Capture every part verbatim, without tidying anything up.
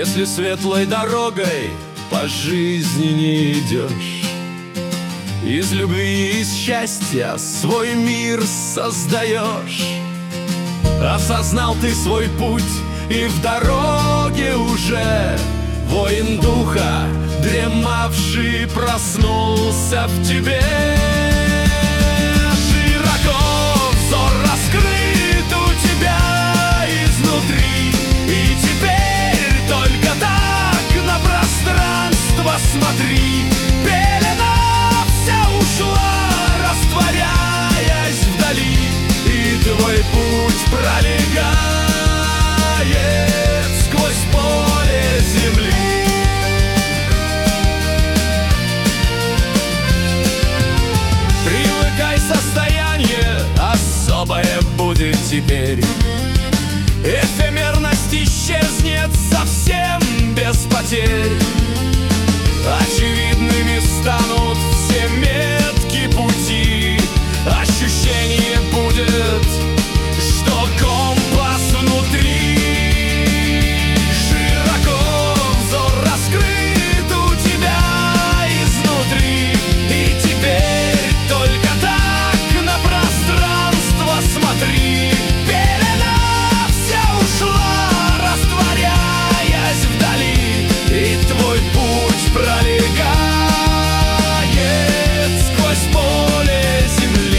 Если светлой дорогой по жизни не идешь, из любви и из счастья свой мир создаешь. Осознал ты свой путь, и в дороге уже воин духа, дремавший, проснулся в тебе. Широко взор раскрыт у тебя изнутри, и теперь только так на пространство смотри. Пелена вся ушла, растворяясь вдали, и твой путь пролегает сквозь поле земли. Привыкай, состояние особое будет теперь. Эфемерность исчезнет совсем без потерь. Очевидными станут все метки пути. Ощущение будет, что компас внутри. Широко взор раскрыт у тебя изнутри, и теперь только так на пространство смотри. Пелена вся ушла, растворяясь вдали, и твой путь пролегает сквозь поле земли.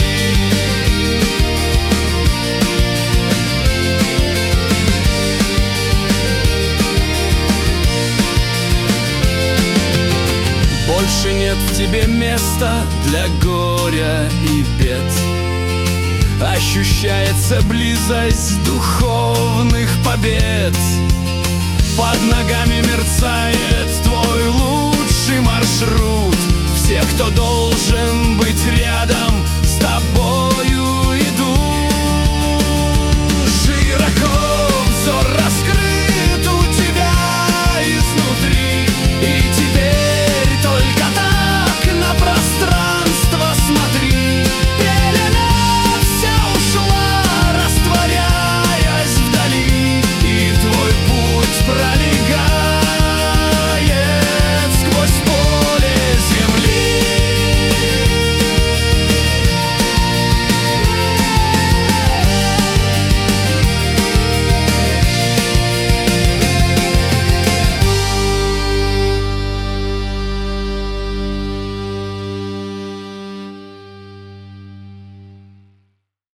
Больше нет в тебе места для горя и бед. Ощущается близость духовных побед. Под ногами мерцает твой луч.